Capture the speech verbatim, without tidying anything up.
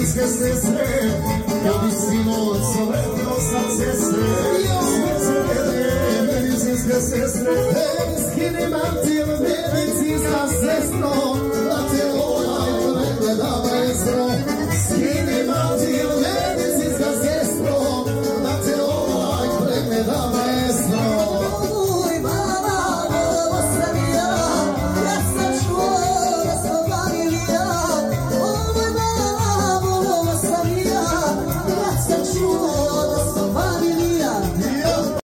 medicinske sestre, kad bi sinoć soletno sa ceste, medicinske sestre, skini mantil, medicinska sestro,